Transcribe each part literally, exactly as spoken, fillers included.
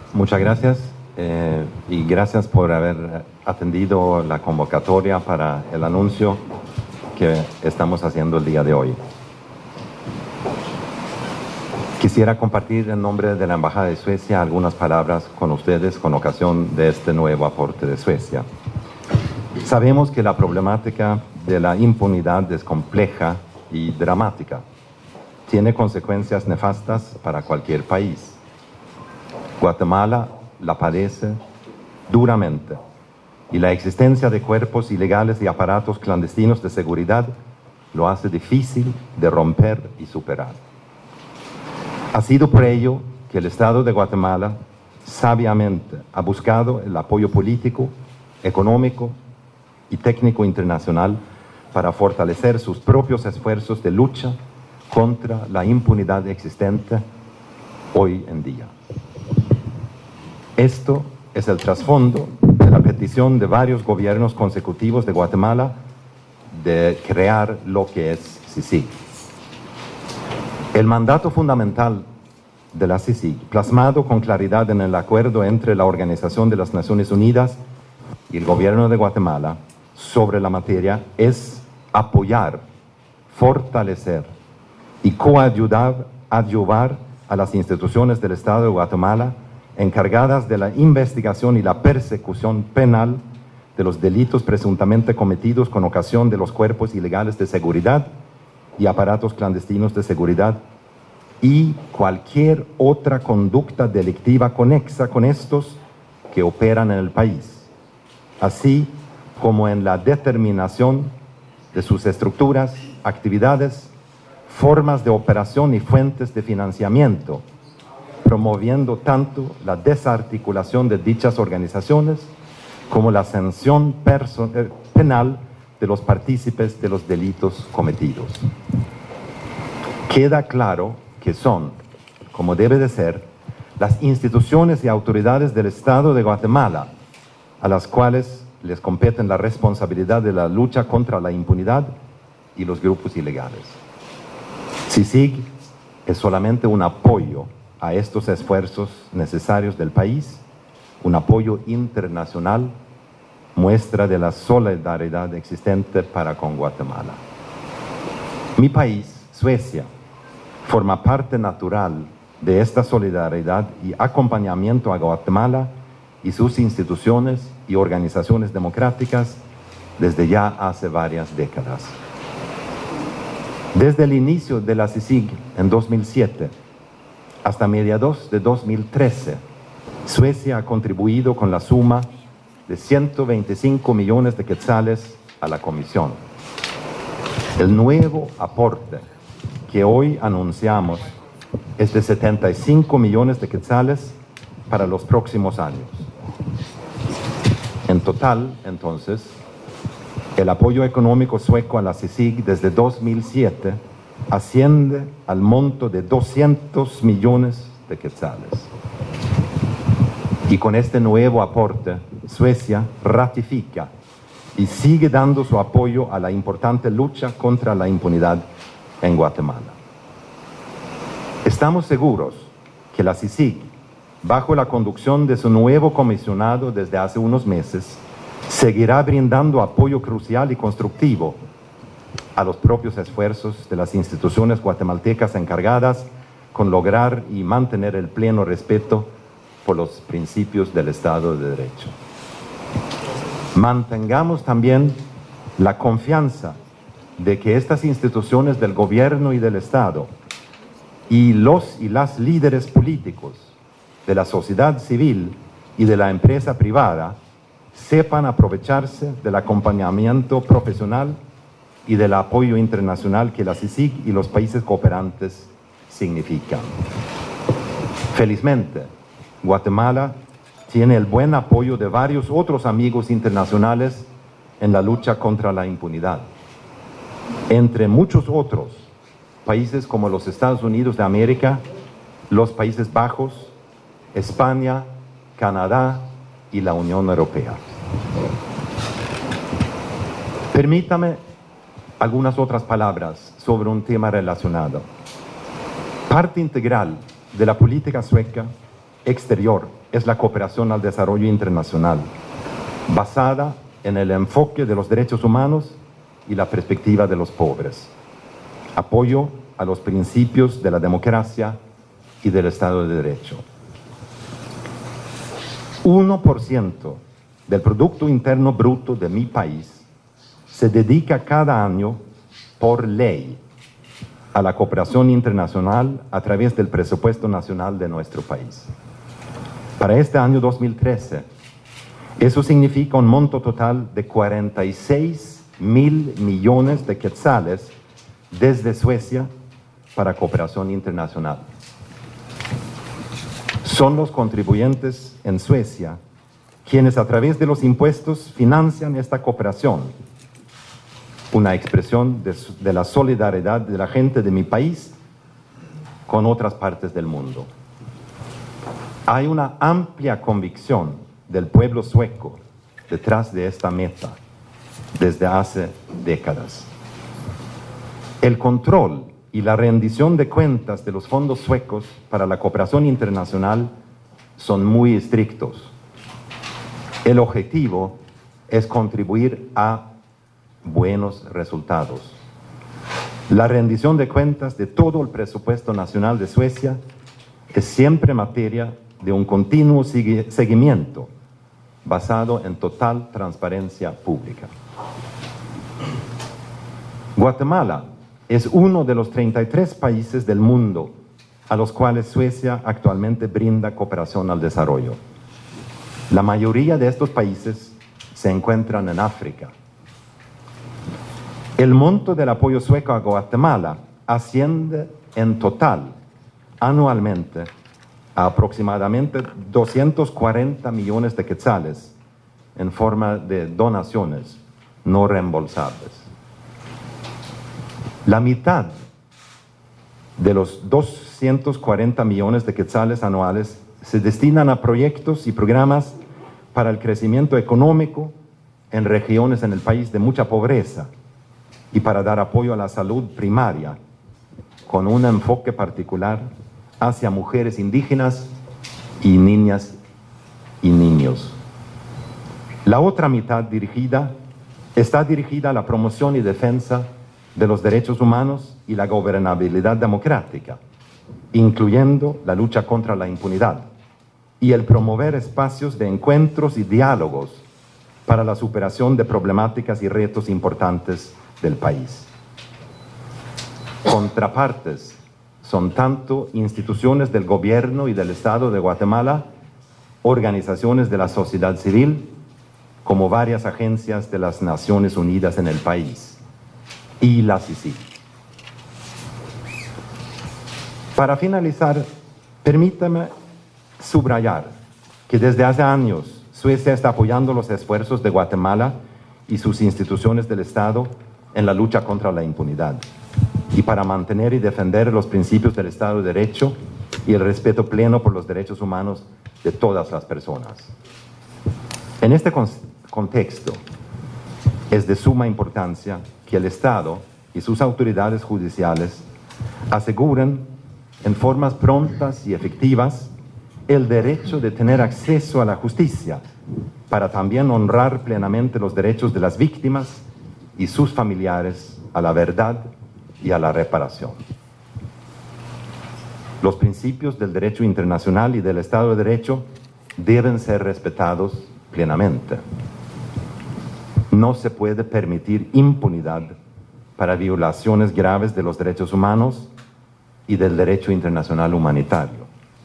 Muchas gracias eh, y gracias por haber atendido la convocatoria para el anuncio que estamos haciendo el día de hoy. Quisiera compartir en nombre de la Embajada de Suecia algunas palabras con ustedes con ocasión de este nuevo aporte de Suecia. Sabemos que la problemática de la impunidad es compleja y dramática. Tiene consecuencias nefastas para cualquier país. Guatemala la padece duramente y la existencia de cuerpos ilegales y aparatos clandestinos de seguridad lo hace difícil de romper y superar. Ha sido por ello que el Estado de Guatemala sabiamente ha buscado el apoyo político, económico y técnico internacional para fortalecer sus propios esfuerzos de lucha contra la impunidad existente hoy en día. Esto es el trasfondo de la petición de varios gobiernos consecutivos de Guatemala de crear lo que es CICIG. El mandato fundamental de la CICIG, plasmado con claridad en el acuerdo entre la Organización de las Naciones Unidas y el gobierno de Guatemala sobre la materia, es apoyar, fortalecer y coadyuvar adyuvar a las instituciones del Estado de Guatemala encargadas de la investigación y la persecución penal de los delitos presuntamente cometidos con ocasión de los cuerpos ilegales de seguridad y aparatos clandestinos de seguridad y cualquier otra conducta delictiva conexa con estos que operan en el país, así como en la determinación de sus estructuras, actividades, formas de operación y fuentes de financiamiento, promoviendo tanto la desarticulación de dichas organizaciones como la sanción penal de los partícipes de los delitos cometidos. Queda claro que son, como debe de ser, las instituciones y autoridades del Estado de Guatemala a las cuales les compete la responsabilidad de la lucha contra la impunidad y los grupos ilegales. CICIG es solamente un apoyo a estos esfuerzos necesarios del país, un apoyo internacional, muestra de la solidaridad existente para con Guatemala. Mi país, Suecia, forma parte natural de esta solidaridad y acompañamiento a Guatemala y sus instituciones y organizaciones democráticas desde ya hace varias décadas. Desde el inicio de la CICIG en dos mil siete hasta mediados de dos mil trece, Suecia ha contribuido con la suma de ciento veinticinco millones de quetzales a la Comisión. El nuevo aporte que hoy anunciamos es de setenta y cinco millones de quetzales para los próximos años. En total, entonces, el apoyo económico sueco a la CICIG desde dos mil siete asciende al monto de doscientos millones de quetzales. Y con este nuevo aporte, Suecia ratifica y sigue dando su apoyo a la importante lucha contra la impunidad en Guatemala. Estamos seguros que la CICIG, bajo la conducción de su nuevo comisionado desde hace unos meses, seguirá brindando apoyo crucial y constructivo a los propios esfuerzos de las instituciones guatemaltecas encargadas con lograr y mantener el pleno respeto por los principios del Estado de Derecho. Mantengamos también la confianza de que estas instituciones del gobierno y del Estado y los y las líderes políticos de la sociedad civil y de la empresa privada sepan aprovecharse del acompañamiento profesional y del apoyo internacional que la CICIG y los países cooperantes significan. Felizmente, Guatemala tiene el buen apoyo de varios otros amigos internacionales en la lucha contra la impunidad. Entre muchos otros, países como los Estados Unidos de América, los Países Bajos, España, Canadá y la Unión Europea. Permítame algunas otras palabras sobre un tema relacionado. Parte integral de la política sueca exterior es la cooperación al desarrollo internacional, basada en el enfoque de los derechos humanos y la perspectiva de los pobres. Apoyo a los principios de la democracia y del Estado de Derecho. uno por ciento del Producto Interno Bruto de mi país se dedica cada año por ley a la cooperación internacional a través del presupuesto nacional de nuestro país. Para este año dos mil trece, eso significa un monto total de cuarenta y seis mil millones de quetzales desde Suecia para cooperación internacional. Son los contribuyentes en Suecia quienes a través de los impuestos financian esta cooperación, una expresión de, de la solidaridad de la gente de mi país con otras partes del mundo. Hay una amplia convicción del pueblo sueco detrás de esta meta desde hace décadas. El control y la rendición de cuentas de los fondos suecos para la cooperación internacional son muy estrictos. El objetivo es contribuir a buenos resultados. La rendición de cuentas de todo el presupuesto nacional de Suecia es siempre materia de un continuo seguimiento basado en total transparencia pública. Guatemala es uno de los treinta y tres países del mundo a los cuales Suecia actualmente brinda cooperación al desarrollo. La mayoría de estos países se encuentran en África. El monto del apoyo sueco a Guatemala asciende en total anualmente a aproximadamente doscientos cuarenta millones de quetzales en forma de donaciones no reembolsables. La mitad de los doscientos cuarenta millones de quetzales anuales se destinan a proyectos y programas para el crecimiento económico en regiones en el país de mucha pobreza y para dar apoyo a la salud primaria, con un enfoque particular hacia mujeres indígenas y niñas y niños. La otra mitad dirigida, está dirigida a la promoción y defensa de los derechos humanos y la gobernabilidad democrática, incluyendo la lucha contra la impunidad y el promover espacios de encuentros y diálogos para la superación de problemáticas y retos importantes del país. Contrapartes son tanto instituciones del gobierno y del Estado de Guatemala, organizaciones de la sociedad civil, como varias agencias de las Naciones Unidas en el país, y la C I C I. Para finalizar, permítame subrayar que desde hace años Suecia está apoyando los esfuerzos de Guatemala y sus instituciones del Estado en la lucha contra la impunidad y para mantener y defender los principios del Estado de Derecho y el respeto pleno por los derechos humanos de todas las personas. En este con contexto, es de suma importancia que el Estado y sus autoridades judiciales aseguren en formas prontas y efectivas el derecho de tener acceso a la justicia para también honrar plenamente los derechos de las víctimas y sus familiares a la verdad y a la reparación. Los principios del derecho internacional y del Estado de Derecho deben ser respetados plenamente. No se puede permitir impunidad para violaciones graves de los derechos humanos y del derecho internacional humanitario.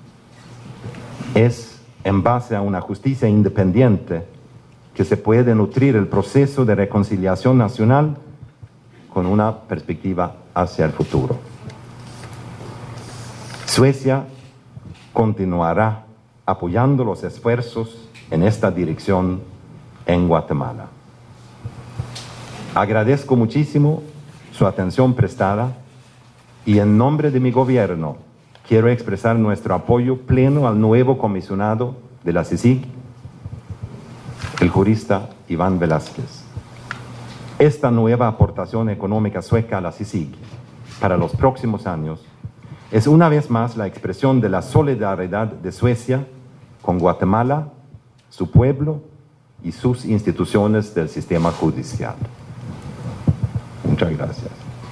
Es en base a una justicia independiente que se puede nutrir el proceso de reconciliación nacional con una perspectiva hacia el futuro. Suecia continuará apoyando los esfuerzos en esta dirección en Guatemala. Agradezco muchísimo su atención prestada y en nombre de mi gobierno quiero expresar nuestro apoyo pleno al nuevo comisionado de la C I C I, el jurista Iván Velázquez. Esta nueva aportación económica sueca a la C I C I para los próximos años es una vez más la expresión de la solidaridad de Suecia con Guatemala, su pueblo y sus instituciones del sistema judicial. Muchas gracias.